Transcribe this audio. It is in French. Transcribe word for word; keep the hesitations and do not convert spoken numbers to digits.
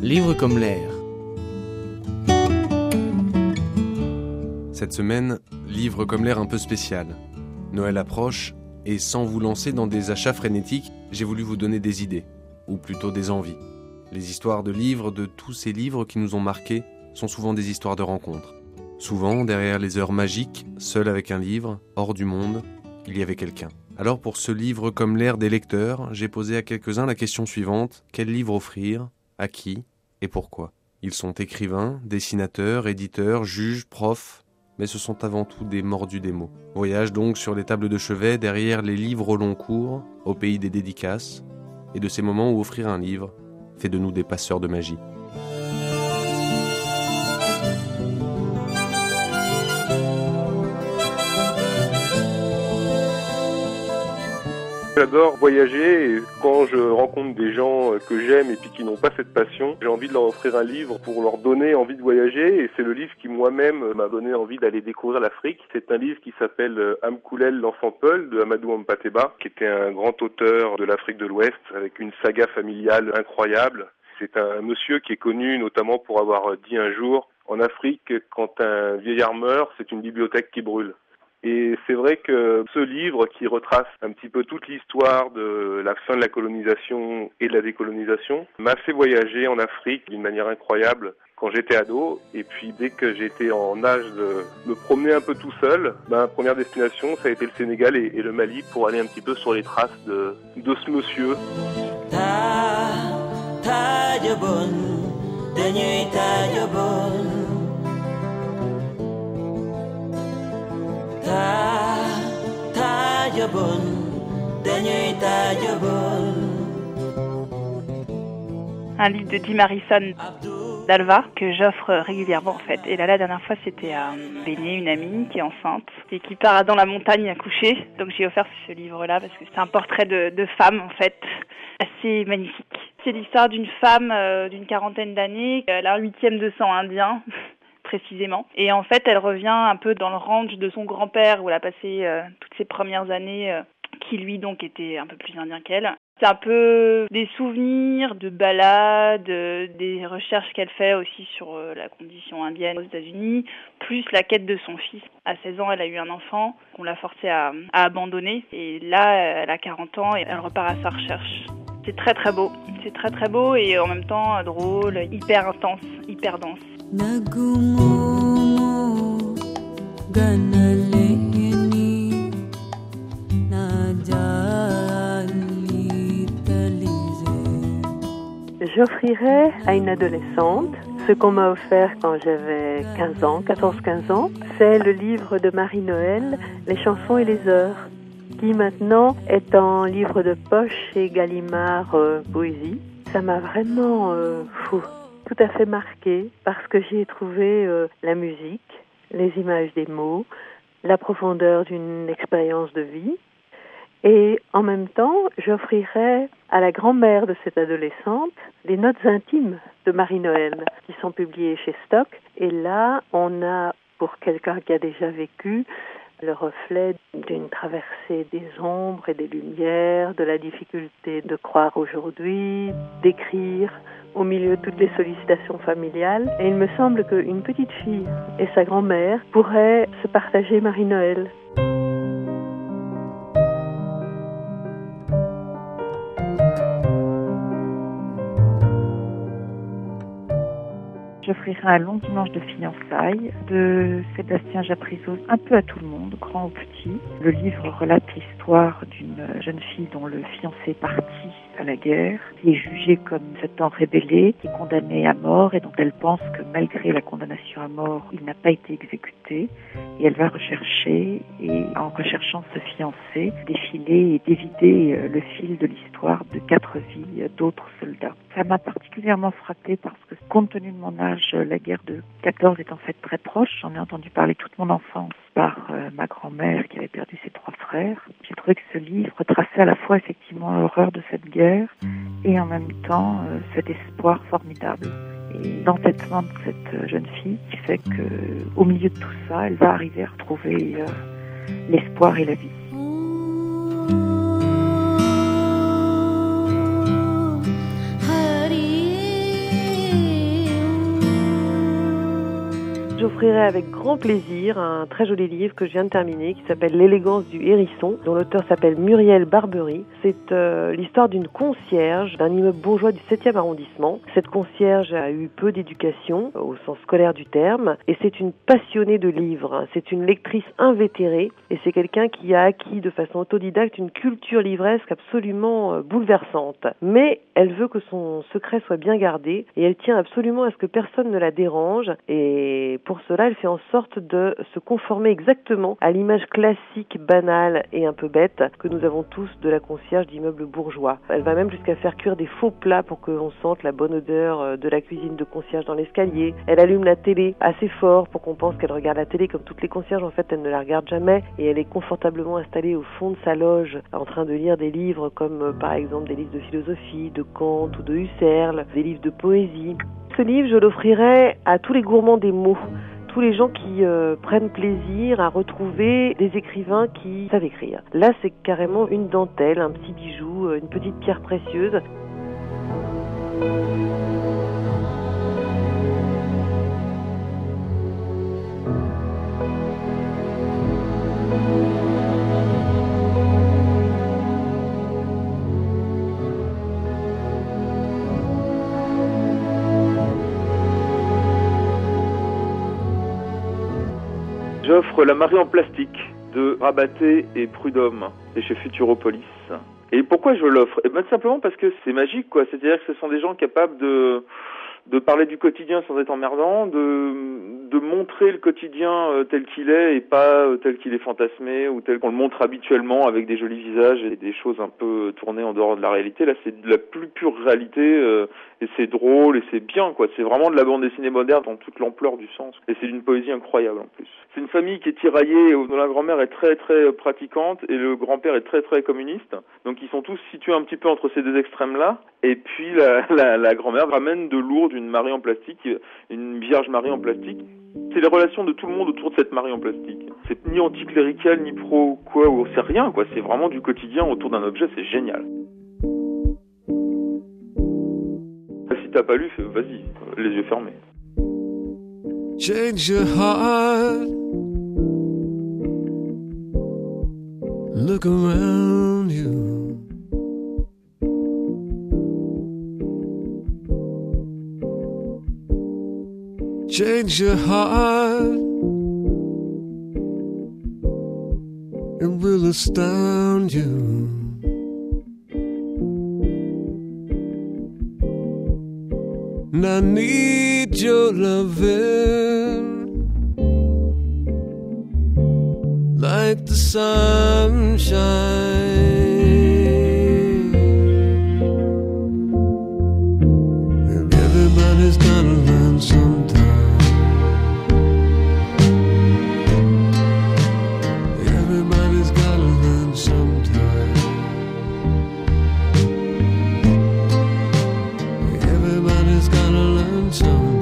Livre comme l'air. Cette semaine, livre comme l'air un peu spécial. Noël approche et sans vous lancer dans des achats frénétiques, j'ai voulu vous donner des idées, ou plutôt des envies. Les histoires de livres, de tous ces livres qui nous ont marqués, sont souvent des histoires de rencontres. Souvent, derrière les heures magiques, seul avec un livre, hors du monde, il y avait quelqu'un. Alors pour ce livre comme l'air des lecteurs, j'ai posé à quelques-uns la question suivante: quel livre offrir, à qui et pourquoi? Ils sont écrivains, dessinateurs, éditeurs, juges, profs, mais ce sont avant tout des mordus des mots. Voyage donc sur les tables de chevet, derrière les livres au long cours, au pays des dédicaces, et de ces moments où offrir un livre fait de nous des passeurs de magie. J'adore voyager et quand je rencontre des gens que j'aime et puis qui n'ont pas cette passion, j'ai envie de leur offrir un livre pour leur donner envie de voyager, et c'est le livre qui moi-même m'a donné envie d'aller découvrir l'Afrique. C'est un livre qui s'appelle Amkoulel l'enfant Peul de Amadou Hampâté-Bâ, qui était un grand auteur de l'Afrique de l'Ouest avec une saga familiale incroyable. C'est un monsieur qui est connu notamment pour avoir dit un jour: en Afrique, quand un vieillard meurt, c'est une bibliothèque qui brûle. Et c'est vrai que ce livre qui retrace un petit peu toute l'histoire de la fin de la colonisation et de la décolonisation m'a fait voyager en Afrique d'une manière incroyable quand j'étais ado. Et puis dès que j'étais en âge de me promener un peu tout seul, ma première destination ça a été le Sénégal et, et le Mali pour aller un petit peu sur les traces de, de ce monsieur. Ta, ta, Un livre de Jim Harrison d'Alva que j'offre régulièrement en fait. Et là la dernière fois c'était à Béné, une amie qui est enceinte et qui part dans la montagne à coucher. Donc j'ai offert ce livre-là parce que c'est un portrait de, de femme en fait, assez magnifique. C'est l'histoire d'une femme euh, d'une quarantaine d'années. Elle a un huitième de sang indien. Précisément. Et en fait, elle revient un peu dans le ranch de son grand-père où elle a passé euh, toutes ses premières années, euh, qui lui donc était un peu plus indien qu'elle. C'est un peu des souvenirs de balades, euh, des recherches qu'elle fait aussi sur euh, la condition indienne aux États-Unis, plus la quête de son fils. À seize ans, elle a eu un enfant qu'on l'a forcé à, à abandonner. Et là, elle a quarante ans et elle repart à sa recherche. C'est très très beau. C'est très très beau et en même temps drôle, hyper intense, hyper dense. J'offrirais à une adolescente ce qu'on m'a offert quand j'avais quinze ans, quatorze quinze ans. C'est le livre de Marie-Noël, Les chansons et les heures, qui maintenant est en livre de poche chez Gallimard euh, Poésie. Ça m'a vraiment euh, fou. tout à fait marquée parce que j'y ai trouvé euh, la musique, les images des mots, la profondeur d'une expérience de vie. Et en même temps, j'offrirai à la grand-mère de cette adolescente les notes intimes de Marie-Noël qui sont publiées chez Stock. Et là, on a, pour quelqu'un qui a déjà vécu, le reflet d'une traversée des ombres et des lumières, de la difficulté de croire aujourd'hui, d'écrire au milieu de toutes les sollicitations familiales. Et il me semble qu'une petite fille et sa grand-mère pourraient se partager Marie-Noël. J'offrirai un long dimanche de fiançailles de Sébastien Japrisot, un peu à tout le monde, grand ou petit. Le livre relate l'histoire d'une jeune fille dont le fiancé est parti à la guerre, qui est jugée comme s'étant rébellée, qui est condamnée à mort et dont elle pense que malgré la condamnation à mort, il n'a pas été exécuté. Et elle va rechercher, et en recherchant ce fiancé, défiler et dévider le fil de l'histoire de quatre vies d'autres soldats. Ça m'a particulièrement frappée parce que, compte tenu de mon âge, la guerre de quatorze est en fait très proche. J'en ai entendu parler toute mon enfance par euh, ma grand-mère qui avait perdu ses trois frères. J'ai trouvé que ce livre retraçait à la fois effectivement l'horreur de cette guerre et en même temps euh, cet espoir formidable. Et l'entêtement de cette jeune fille qui fait que, au milieu de tout ça, elle va arriver à retrouver euh, l'espoir et la vie. Hari offrirai avec grand plaisir un très joli livre que je viens de terminer qui s'appelle L'élégance du hérisson, dont l'auteur s'appelle Muriel Barbery. C'est euh, l'histoire d'une concierge d'un immeuble bourgeois du septième arrondissement. Cette concierge a eu peu d'éducation au sens scolaire du terme et c'est une passionnée de livres. C'est une lectrice invétérée et c'est quelqu'un qui a acquis de façon autodidacte une culture livresque absolument euh, bouleversante. Mais elle veut que son secret soit bien gardé et elle tient absolument à ce que personne ne la dérange et pour cela elle fait en sorte de se conformer exactement à l'image classique, banale et un peu bête que nous avons tous de la concierge d'immeubles bourgeois. Elle va même jusqu'à faire cuire des faux plats pour que l'on sente la bonne odeur de la cuisine de concierge dans l'escalier. Elle allume la télé assez fort pour qu'on pense qu'elle regarde la télé comme toutes les concierges. En fait, elle ne la regarde jamais et elle est confortablement installée au fond de sa loge en train de lire des livres comme euh, par exemple des livres de philosophie, de Kant ou de Husserl, des livres de poésie. Ce livre, je l'offrirai à tous les gourmands des mots, tous les gens qui euh, prennent plaisir à retrouver des écrivains qui savent écrire. Là, c'est carrément une dentelle, un petit bijou, une petite pierre précieuse. J'offre La Marée en plastique de Rabaté et Prud'homme, c'est chez Futuropolis. Et pourquoi je l'offre? Eh ben simplement parce que c'est magique, quoi. C'est-à-dire que ce sont des gens capables de de parler du quotidien sans être emmerdant, de de montrer le quotidien euh, tel qu'il est et pas euh, tel qu'il est fantasmé ou tel qu'on le montre habituellement avec des jolis visages et des choses un peu tournées en dehors de la réalité. Là, c'est de la plus pure réalité euh, et c'est drôle et c'est bien, quoi. C'est vraiment de la bande dessinée moderne dans toute l'ampleur du sens. Et c'est d'une poésie incroyable en plus. C'est une famille qui est tiraillée, dont la grand-mère est très très pratiquante et le grand-père est très très communiste. Donc ils sont tous situés un petit peu entre ces deux extrêmes-là. Et puis la, la, la grand-mère ramène de Lourdes une Marie en plastique, une Vierge Marie en plastique. C'est les relations de tout le monde autour de cette Marie en plastique. C'est ni anticlérical, ni pro quoi, ou c'est rien, quoi. C'est vraiment du quotidien autour d'un objet, c'est génial. Si t'as pas lu, vas-y, les yeux fermés. Change your heart. Look around you. Change your heart. It will astound you. And I need your loving like the sunshine. And everybody's gotta learn sometime. Everybody's gotta learn sometime. Everybody's gotta learn sometime.